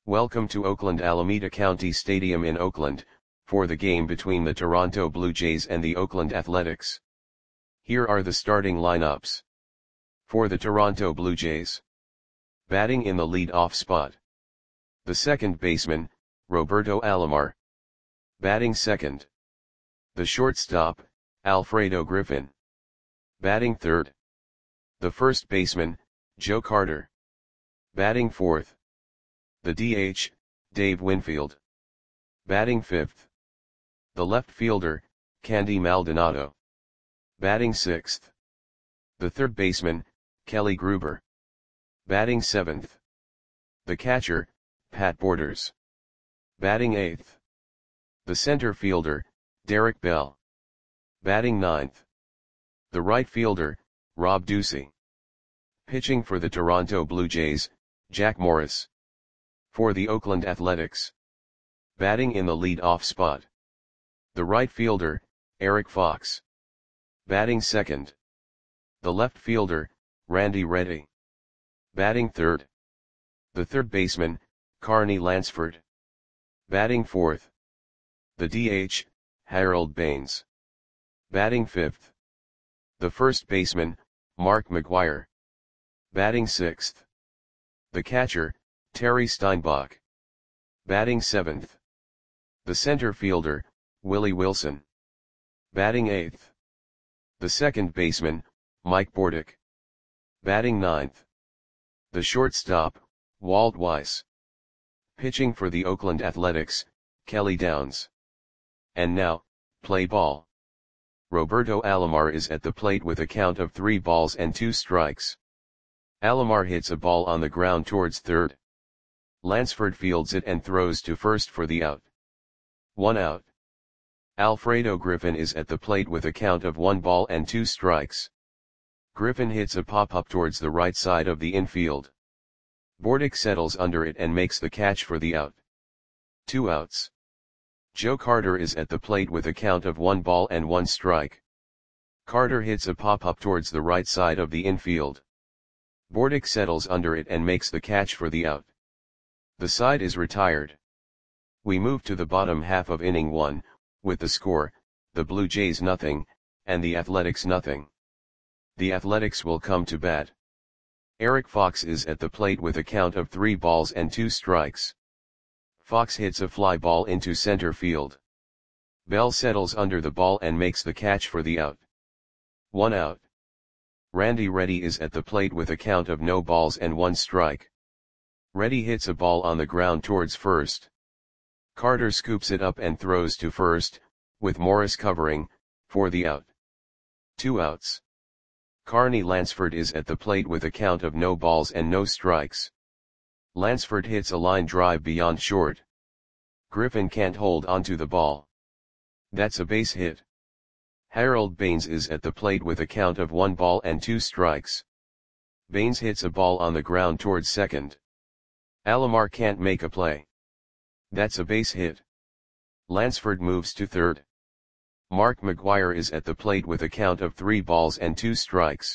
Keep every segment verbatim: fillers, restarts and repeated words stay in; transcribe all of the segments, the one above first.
Welcome to Oakland Alameda County Stadium in Oakland, for the game between the Toronto Blue Jays and the Oakland Athletics. Here are the starting lineups. For the Toronto Blue Jays. Batting in the lead-off spot. The second baseman, Roberto Alomar. Batting second. The shortstop, Alfredo Griffin. Batting third. The first baseman, Joe Carter. Batting fourth. The D H, Dave Winfield. Batting fifth. The left fielder, Candy Maldonado. Batting sixth. The third baseman, Kelly Gruber. Batting seventh. The catcher, Pat Borders. Batting eighth. The center fielder, Derek Bell. Batting ninth. The right fielder, Rob Ducey. Pitching for the Toronto Blue Jays, Jack Morris. For the Oakland Athletics. Batting in the lead-off spot. The right fielder, Eric Fox. Batting second. The left fielder, Randy Reddy. Batting third. The third baseman, Carney Lansford. Batting fourth. The D H, Harold Baines. Batting fifth. The first baseman, Mark McGwire. Batting sixth. The catcher, Terry Steinbach. Batting seventh. The center fielder, Willie Wilson. Batting eighth. The second baseman, Mike Bordick. Batting ninth. The shortstop, Walt Weiss. Pitching for the Oakland Athletics, Kelly Downs. And now, play ball. Roberto Alomar is at the plate with a count of three balls and two strikes. Alomar hits a ball on the ground towards third. Lansford fields it and throws to first for the out. One out. Alfredo Griffin is at the plate with a count of one ball and two strikes. Griffin hits a pop-up towards the right side of the infield. Bordick settles under it and makes the catch for the out. Two outs. Joe Carter is at the plate with a count of one ball and one strike. Carter hits a pop-up towards the right side of the infield. Bordick settles under it and makes the catch for the out. The side is retired. We move to the bottom half of inning one, with the score, the Blue Jays nothing, and the Athletics nothing. The Athletics will come to bat. Eric Fox is at the plate with a count of three balls and two strikes. Fox hits a fly ball into center field. Bell settles under the ball and makes the catch for the out. One out. Randy Reddy is at the plate with a count of no balls and one strike. Reddy hits a ball on the ground towards first. Carter scoops it up and throws to first, with Morris covering, for the out. Two outs. Carney Lansford is at the plate with a count of no balls and no strikes. Lansford hits a line drive beyond short. Griffin can't hold onto the ball. That's a base hit. Harold Baines is at the plate with a count of one ball and two strikes. Baines hits a ball on the ground towards second. Alomar can't make a play. That's a base hit. Lansford moves to third. Mark McGwire is at the plate with a count of three balls and two strikes.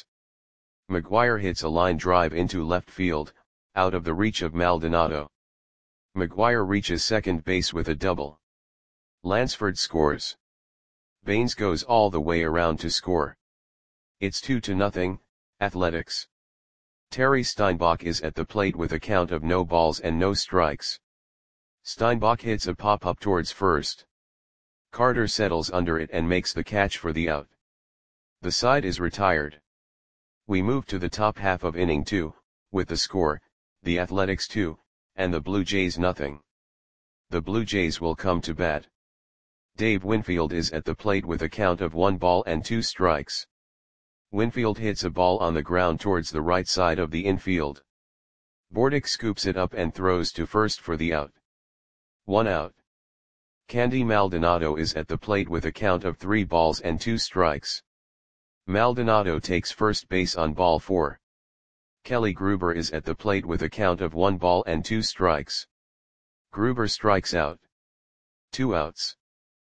McGwire hits a line drive into left field, out of the reach of Maldonado. McGwire reaches second base with a double. Lansford scores. Baines goes all the way around to score. It's two to nothing, Athletics. Terry Steinbach is at the plate with a count of no balls and no strikes. Steinbach hits a pop-up towards first. Carter settles under it and makes the catch for the out. The side is retired. We move to the top half of inning two, with the score, the Athletics two, and the Blue Jays nothing. The Blue Jays will come to bat. Dave Winfield is at the plate with a count of one ball and two strikes. Winfield hits a ball on the ground towards the right side of the infield. Bordick scoops it up and throws to first for the out. One out. Candy Maldonado is at the plate with a count of three balls and two strikes. Maldonado takes first base on ball four. Kelly Gruber is at the plate with a count of one ball and two strikes. Gruber strikes out. Two outs.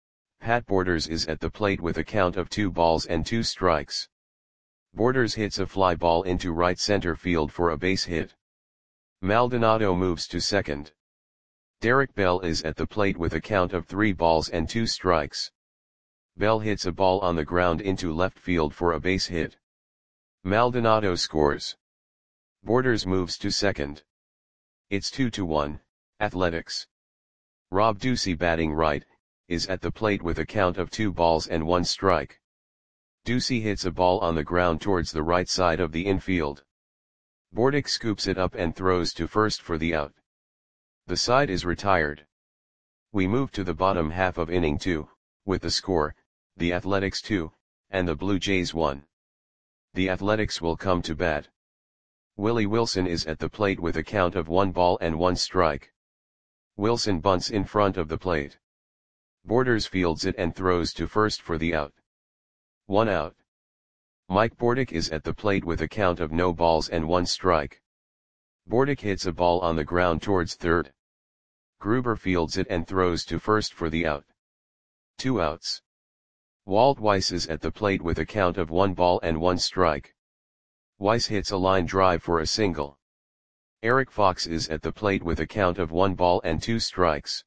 Pat Borders is at the plate with a count of two balls and two strikes. Borders hits a fly ball into right center field for a base hit. Maldonado moves to second. Derek Bell is at the plate with a count of three balls and two strikes. Bell hits a ball on the ground into left field for a base hit. Maldonado scores. Borders moves to second. It's two to one, Athletics. Rob Ducey, batting right, is at the plate with a count of two balls and one strike. Ducey hits a ball on the ground towards the right side of the infield. Bordick scoops it up and throws to first for the out. The side is retired. We move to the bottom half of inning two, with the score, the Athletics two, and the Blue Jays one. The Athletics will come to bat. Willie Wilson is at the plate with a count of one ball and one strike. Wilson bunts in front of the plate. Borders fields it and throws to first for the out. One out. Mike Bordick is at the plate with a count of no balls and one strike. Bordick hits a ball on the ground towards third. Gruber fields it and throws to first for the out. Two outs. Walt Weiss is at the plate with a count of one ball and one strike. Weiss hits a line drive for a single. Eric Fox is at the plate with a count of one ball and two strikes.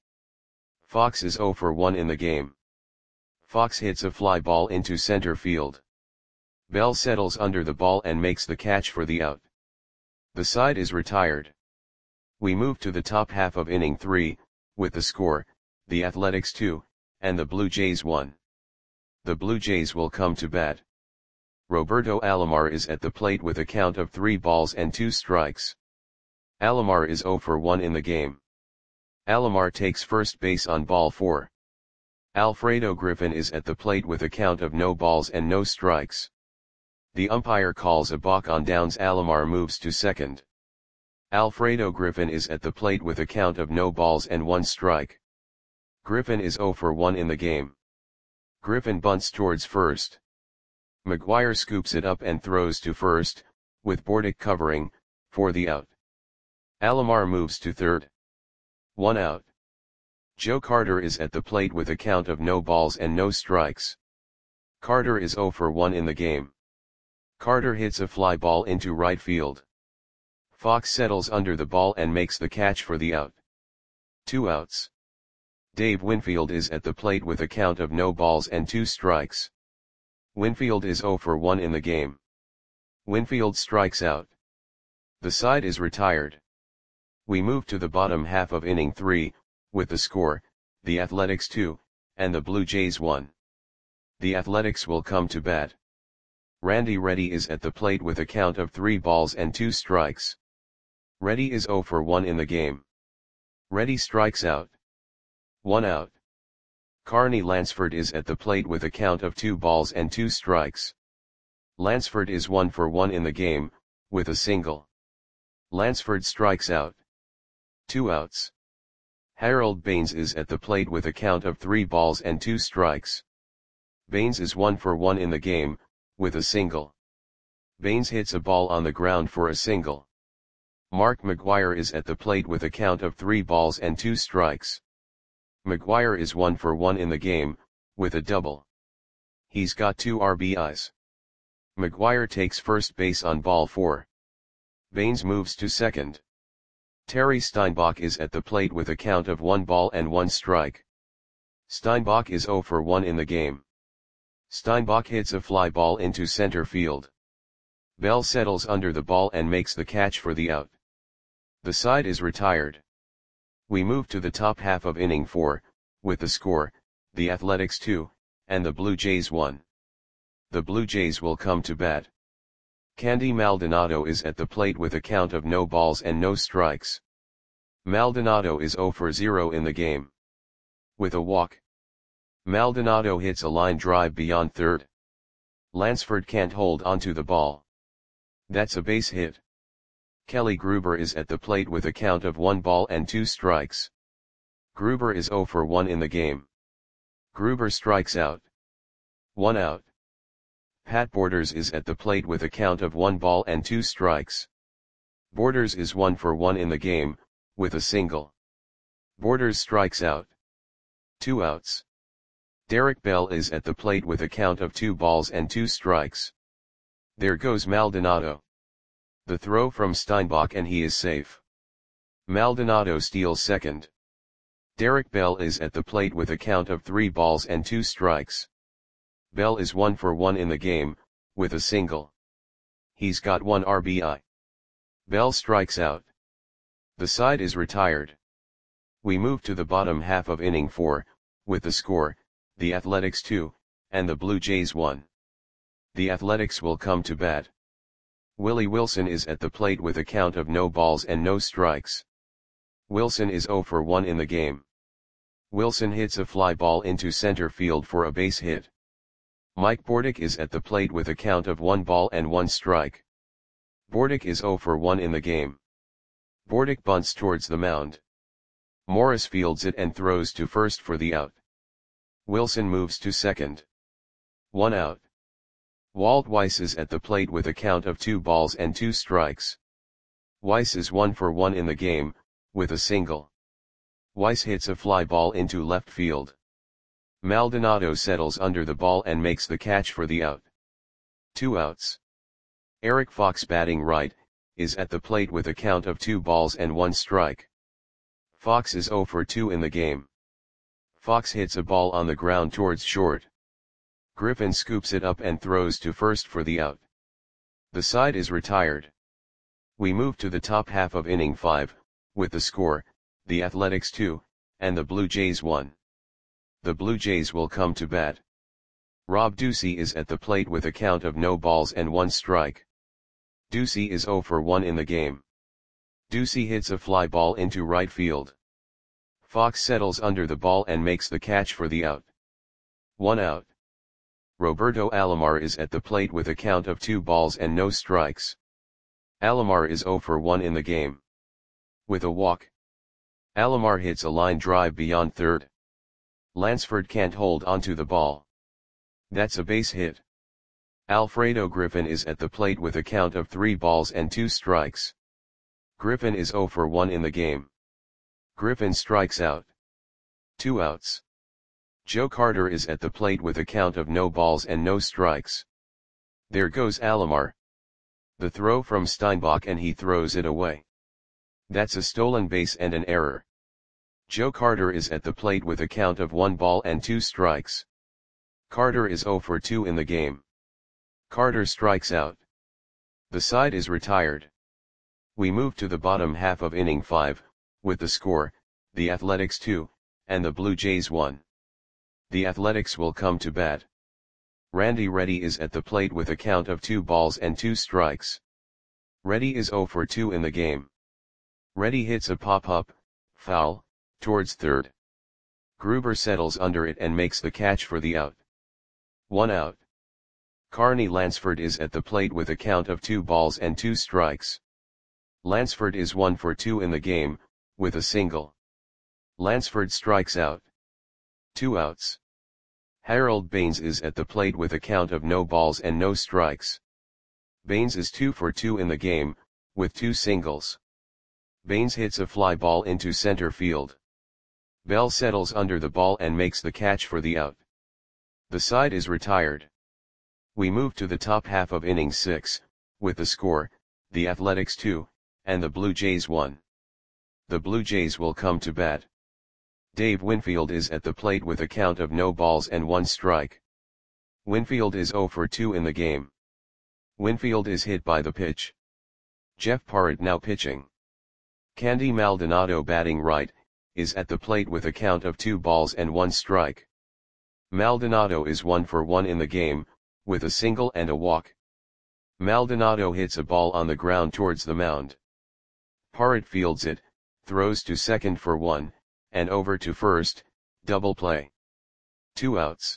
Fox is oh for one in the game. Fox hits a fly ball into center field. Bell settles under the ball and makes the catch for the out. The side is retired. We move to the top half of inning three, with the score, the Athletics two, and the Blue Jays one. The Blue Jays will come to bat. Roberto Alomar is at the plate with a count of three balls and two strikes. Alomar is oh for one in the game. Alomar takes first base on ball four. Alfredo Griffin is at the plate with a count of no balls and no strikes. The umpire calls a balk on downs. Alomar moves to second. Alfredo Griffin is at the plate with a count of no balls and one strike. Griffin is oh for one in the game. Griffin bunts towards first. McGuire scoops it up and throws to first, with Bordick covering, for the out. Alomar moves to third. One out. Joe Carter is at the plate with a count of no balls and no strikes. Carter is oh for one in the game. Carter hits a fly ball into right field. Fox settles under the ball and makes the catch for the out. Two outs. Dave Winfield is at the plate with a count of no balls and two strikes. Winfield is oh for one in the game. Winfield strikes out. The side is retired. We move to the bottom half of inning three, with the score, the Athletics two, and the Blue Jays one. The Athletics will come to bat. Randy Reddy is at the plate with a count of three balls and two strikes. Reddy is oh for one in the game. Reddy strikes out. One out. Carney Lansford is at the plate with a count of two balls and two strikes. Lansford is one for one in the game, with a single. Lansford strikes out. Two outs. Harold Baines is at the plate with a count of three balls and two strikes. Baines is one for one in the game, with a single. Baines hits a ball on the ground for a single. Mark McGuire is at the plate with a count of three balls and two strikes. McGuire is one for one in the game, with a double. He's got two R B Is. McGuire takes first base on ball four. Baines moves to second. Terry Steinbach is at the plate with a count of one ball and one strike. Steinbach is oh for one in the game. Steinbach hits a fly ball into center field. Bell settles under the ball and makes the catch for the out. The side is retired. We move to the top half of inning four, with the score, the Athletics two, and the Blue Jays one. The Blue Jays will come to bat. Candy Maldonado is at the plate with a count of no balls and no strikes. Maldonado is oh for zero in the game. With a walk. Maldonado hits a line drive beyond third. Lansford can't hold onto the ball. That's a base hit. Kelly Gruber is at the plate with a count of one ball and two strikes. Gruber is oh for one in the game. Gruber strikes out. One out. Pat Borders is at the plate with a count of one ball and two strikes. Borders is one for one in the game, with a single. Borders strikes out. Two outs. Derek Bell is at the plate with a count of two balls and two strikes. There goes Maldonado. The throw from Steinbach and he is safe. Maldonado steals second. Derek Bell is at the plate with a count of three balls and two strikes. Bell is one for one in the game, with a single. He's got one R B I. Bell strikes out. The side is retired. We move to the bottom half of inning four, with the score, the Athletics two, and the Blue Jays one. The Athletics will come to bat. Willie Wilson is at the plate with a count of no balls and no strikes. Wilson is zero for one in the game. Wilson hits a fly ball into center field for a base hit. Mike Bordick is at the plate with a count of one ball and one strike. Bordick is zero for one in the game. Bordick bunts towards the mound. Morris fields it and throws to first for the out. Wilson moves to second. One out. Walt Weiss is at the plate with a count of two balls and two strikes. Weiss is one for one in the game, with a single. Weiss hits a fly ball into left field. Maldonado settles under the ball and makes the catch for the out. Two outs. Eric Fox, batting right, is at the plate with a count of two balls and one strike. Fox is zero for two in the game. Fox hits a ball on the ground towards short. Griffin scoops it up and throws to first for the out. The side is retired. We move to the top half of inning five, with the score, the Athletics two, and the Blue Jays one. The Blue Jays will come to bat. Rob Ducey is at the plate with a count of no balls and one strike. Ducey is zero for one in the game. Ducey hits a fly ball into right field. Fox settles under the ball and makes the catch for the out. One out. Roberto Alomar is at the plate with a count of two balls and no strikes. Alomar is zero for one in the game. With a walk. Alomar hits a line drive beyond third. Lansford can't hold onto the ball. That's a base hit. Alfredo Griffin is at the plate with a count of three balls and two strikes. Griffin is zero for one in the game. Griffin strikes out. Two outs. Joe Carter is at the plate with a count of no balls and no strikes. There goes Alomar. The throw from Steinbach and he throws it away. That's a stolen base and an error. Joe Carter is at the plate with a count of one ball and two strikes. Carter is zero for two in the game. Carter strikes out. The side is retired. We move to the bottom half of inning five, with the score, the Athletics two, and the Blue Jays one. The Athletics will come to bat. Randy Reddy is at the plate with a count of two balls and two strikes. Reddy is zero for two in the game. Reddy hits a pop-up, foul, towards third. Gruber settles under it and makes the catch for the out. One out. Carney Lansford is at the plate with a count of two balls and two strikes. Lansford is one for two in the game, with a single. Lansford strikes out. Two outs. Harold Baines is at the plate with a count of no balls and no strikes. Baines is two for two in the game, with two singles. Baines hits a fly ball into center field. Bell settles under the ball and makes the catch for the out. The side is retired. We move to the top half of inning six, with the score, the Athletics two, and the Blue Jays one. The Blue Jays will come to bat. Dave Winfield is at the plate with a count of no balls and one strike. Winfield is zero for two in the game. Winfield is hit by the pitch. Jeff Parrott now pitching. Candy Maldonado, batting right, is at the plate with a count of two balls and one strike. Maldonado is one for one in the game, with a single and a walk. Maldonado hits a ball on the ground towards the mound. Parrott fields it, throws to second for one, and over to first, double play. Two outs.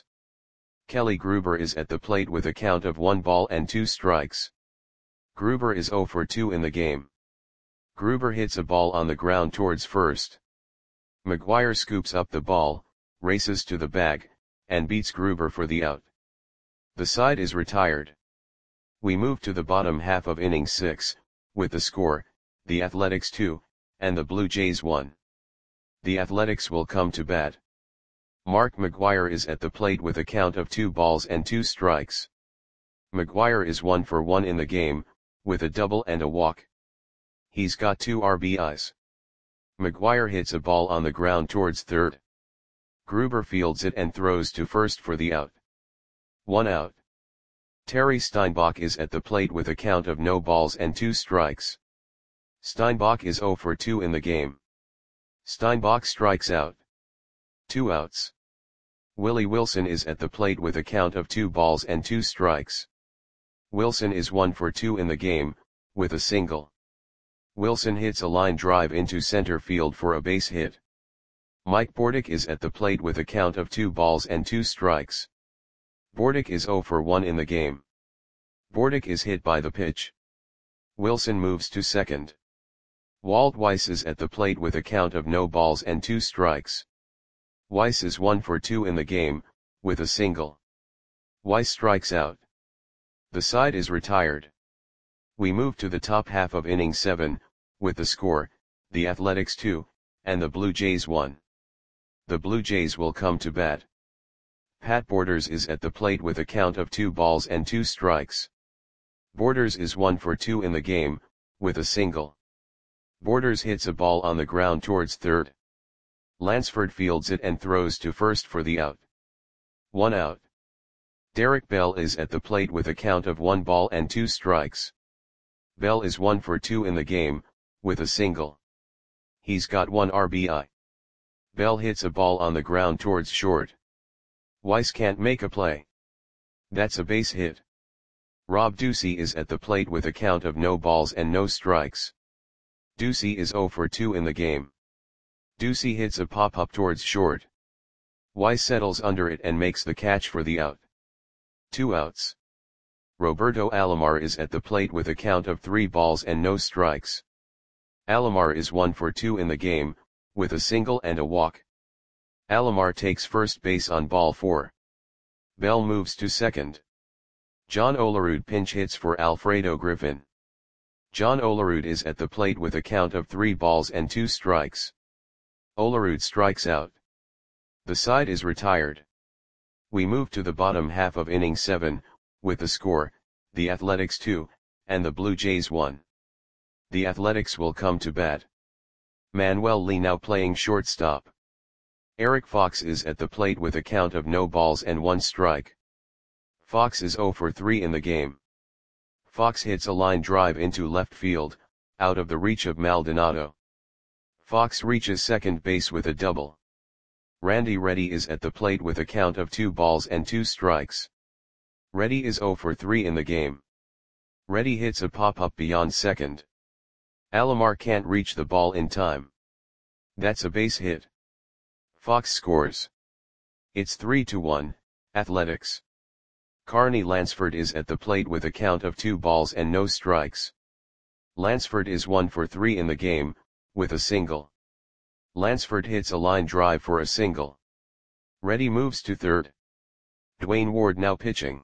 Kelly Gruber is at the plate with a count of one ball and two strikes. Gruber is zero for two in the game. Gruber hits a ball on the ground towards first. McGuire scoops up the ball, races to the bag, and beats Gruber for the out. The side is retired. We move to the bottom half of inning six, with the score, the Athletics two, and the Blue Jays one. The Athletics will come to bat. Mark McGuire is at the plate with a count of two balls and two strikes. McGuire is one for one in the game, with a double and a walk. He's got two R B Is. McGuire hits a ball on the ground towards third. Gruber fields it and throws to first for the out. One out. Terry Steinbach is at the plate with a count of no balls and two strikes. Steinbach is zero for two in the game. Steinbach strikes out. Two outs. Willie Wilson is at the plate with a count of two balls and two strikes. Wilson is one for two in the game, with a single. Wilson hits a line drive into center field for a base hit. Mike Bordick is at the plate with a count of two balls and two strikes. Bordick is zero for one in the game. Bordick is hit by the pitch. Wilson moves to second. Walt Weiss is at the plate with a count of no balls and two strikes. Weiss is one for two in the game, with a single. Weiss strikes out. The side is retired. We move to the top half of inning seven, with the score, the Athletics two, and the Blue Jays one. The Blue Jays will come to bat. Pat Borders is at the plate with a count of two balls and two strikes. Borders is one for two in the game, with a single. Borders hits a ball on the ground towards third. Lansford fields it and throws to first for the out. One out. Derek Bell is at the plate with a count of one ball and two strikes. Bell is one for two in the game, with a single. He's got one R B I. Bell hits a ball on the ground towards short. Weiss can't make a play. That's a base hit. Rob Ducey is at the plate with a count of no balls and no strikes. Ducey is zero for two in the game. Ducey hits a pop-up towards short. Weiss settles under it and makes the catch for the out. Two outs. Roberto Alomar is at the plate with a count of three balls and no strikes. Alomar is one for two in the game, with a single and a walk. Alomar takes first base on ball four. Bell moves to second. John Olerud pinch hits for Alfredo Griffin. John Olerud is at the plate with a count of three balls and two strikes. Olerud strikes out. The side is retired. We move to the bottom half of inning seven, with the score, the Athletics two, and the Blue Jays one. The Athletics will come to bat. Manuel Lee now playing shortstop. Eric Fox is at the plate with a count of no balls and one strike. Fox is zero for three in the game. Fox hits a line drive into left field, out of the reach of Maldonado. Fox reaches second base with a double. Randy Reddy is at the plate with a count of two balls and two strikes. Reddy is zero for three in the game. Reddy hits a pop-up beyond second. Alomar can't reach the ball in time. That's a base hit. Fox scores. It's three to one, Athletics. Carney Lansford is at the plate with a count of two balls and no strikes. Lansford is one for three in the game, with a single. Lansford hits a line drive for a single. Reddy moves to third. Dwayne Ward now pitching.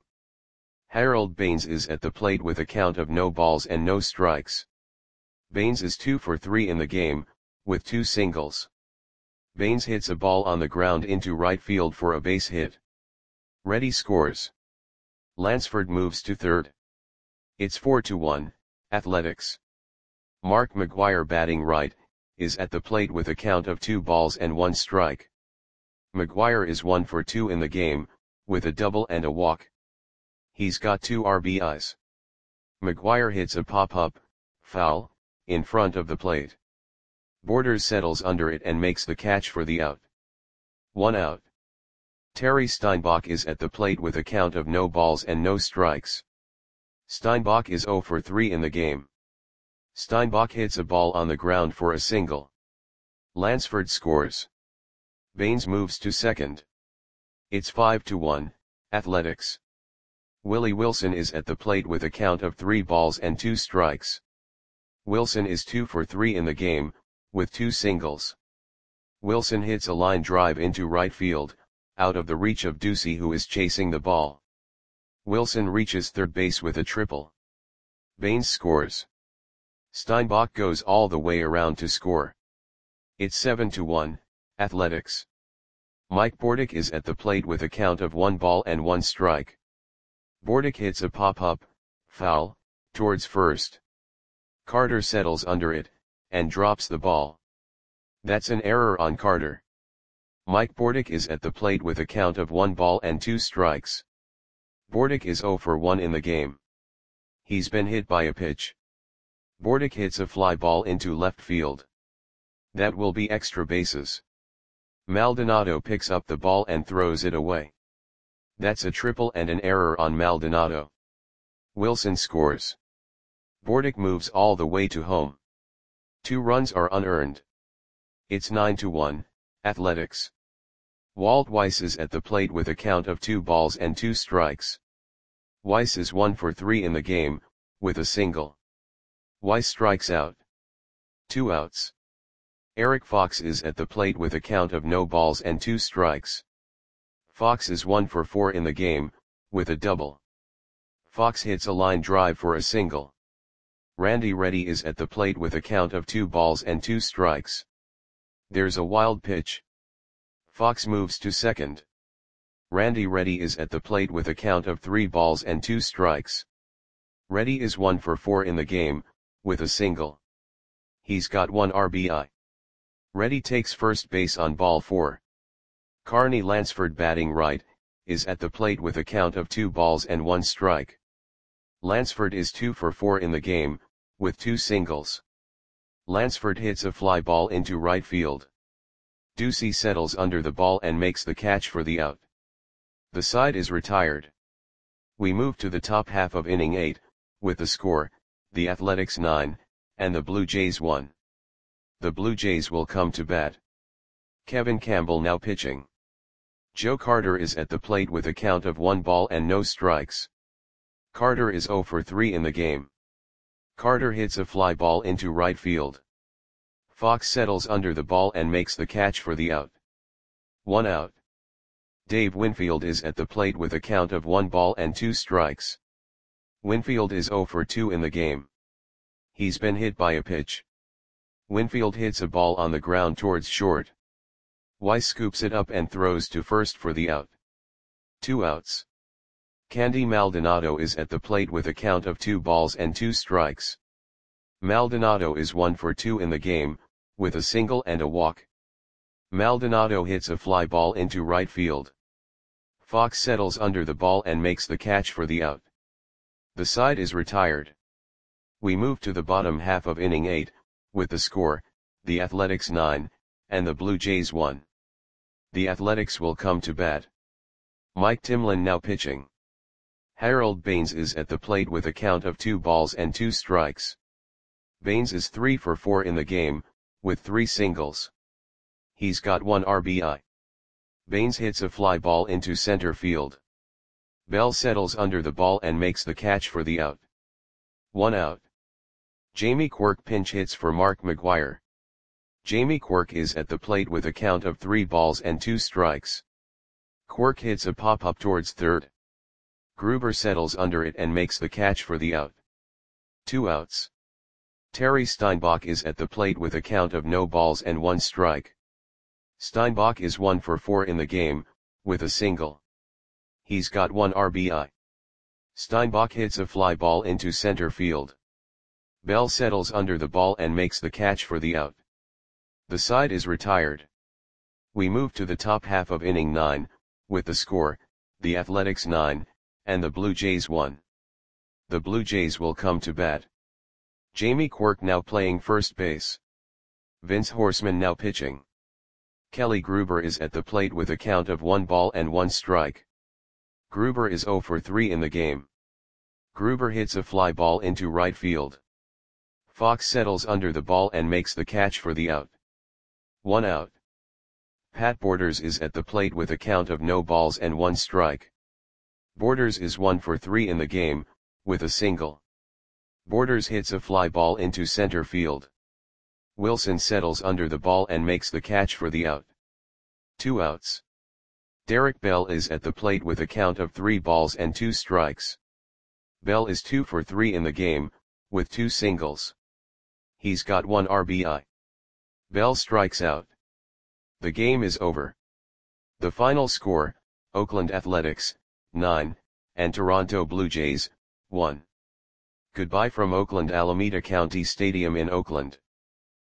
Harold Baines is at the plate with a count of no balls and no strikes. Baines is two for three in the game, with two singles. Baines hits a ball on the ground into right field for a base hit. Reddy scores. Lansford moves to third. It's four to one, Athletics. Mark McGuire batting right, is at the plate with a count of two balls and one strike. McGuire is one for two in the game, with a double and a walk. He's got two R B Is. McGuire hits a pop-up, foul, in front of the plate. Borders settles under it and makes the catch for the out. One out. Terry Steinbach is at the plate with a count of no balls and no strikes. Steinbach is zero for three in the game. Steinbach hits a ball on the ground for a single. Lansford scores. Baines moves to second. It's five to one, Athletics. Willie Wilson is at the plate with a count of three balls and two strikes. Wilson is two for three in the game, with two singles. Wilson hits a line drive into right field, out of the reach of Ducey who is chasing the ball. Wilson reaches third base with a triple. Baines scores. Steinbach goes all the way around to score. It's seven to one, Athletics. Mike Bordick is at the plate with a count of one ball and one strike. Bordick hits a pop-up, foul, towards first. Carter settles under it, and drops the ball. That's an error on Carter. Mike Bordick is at the plate with a count of one ball and two strikes. Bordick is zero for one in the game. He's been hit by a pitch. Bordick hits a fly ball into left field. That will be extra bases. Maldonado picks up the ball and throws it away. That's a triple and an error on Maldonado. Wilson scores. Bordick moves all the way to home. Two runs are unearned. It's nine to one, Athletics. Walt Weiss is at the plate with a count of two balls and two strikes. Weiss is one for three in the game, with a single. Weiss strikes out. Two outs. Eric Fox is at the plate with a count of no balls and two strikes. Fox is one for four in the game, with a double. Fox hits a line drive for a single. Randy Reddy is at the plate with a count of two balls and two strikes. There's a wild pitch. Fox moves to second. Randy Reddy is at the plate with a count of three balls and two strikes. Reddy is one for four in the game, with a single. He's got one R B I. Reddy takes first base on ball four. Carney Lansford, batting right, is at the plate with a count of two balls and one strike. Lansford is two for four in the game, with two singles. Lansford hits a fly ball into right field. Ducey settles under the ball and makes the catch for the out. The side is retired. We move to the top half of inning eight, with the score, the Athletics nine, and the Blue Jays one. The Blue Jays will come to bat. Kevin Campbell now pitching. Joe Carter is at the plate with a count of one ball and no strikes. Carter is zero for three in the game. Carter hits a fly ball into right field. Fox settles under the ball and makes the catch for the out. One out. Dave Winfield is at the plate with a count of one ball and two strikes. Winfield is zero for two in the game. He's been hit by a pitch. Winfield hits a ball on the ground towards short. Weiss scoops it up and throws to first for the out. Two outs. Candy Maldonado is at the plate with a count of two balls and two strikes. Maldonado is one for two in the game, with a single and a walk. Maldonado hits a fly ball into right field. Fox settles under the ball and makes the catch for the out. The side is retired. We move to the bottom half of inning eight, with the score, the Athletics nine, and the Blue Jays one. The Athletics will come to bat. Mike Timlin now pitching. Harold Baines is at the plate with a count of two balls and two strikes. Baines is three for four in the game, with three singles. He's got one R B I. Baines hits a fly ball into center field. Bell settles under the ball and makes the catch for the out. One out. Jamie Quirk pinch hits for Mark McGwire. Jamie Quirk is at the plate with a count of three balls and two strikes. Quirk hits a pop-up towards third. Gruber settles under it and makes the catch for the out. Two outs. Terry Steinbach is at the plate with a count of no balls and one strike. Steinbach is one for four in the game, with a single. He's got one R B I. Steinbach hits a fly ball into center field. Bell settles under the ball and makes the catch for the out. The side is retired. We move to the top half of inning nine, with the score, the Athletics nine, and the Blue Jays one. The Blue Jays will come to bat. Jamie Quirk now playing first base. Vince Horseman now pitching. Kelly Gruber is at the plate with a count of one ball and one strike. Gruber is zero for three in the game. Gruber hits a fly ball into right field. Fox settles under the ball and makes the catch for the out. One out. Pat Borders is at the plate with a count of no balls and one strike. Borders is one for three in the game, with a single. Borders hits a fly ball into center field. Wilson settles under the ball and makes the catch for the out. Two outs. Derek Bell is at the plate with a count of three balls and two strikes. Bell is two for three in the game, with two singles. He's got one R B I. Bell strikes out. The game is over. The final score, Oakland Athletics, nine, and Toronto Blue Jays, one. Goodbye from Oakland Alameda County Stadium in Oakland.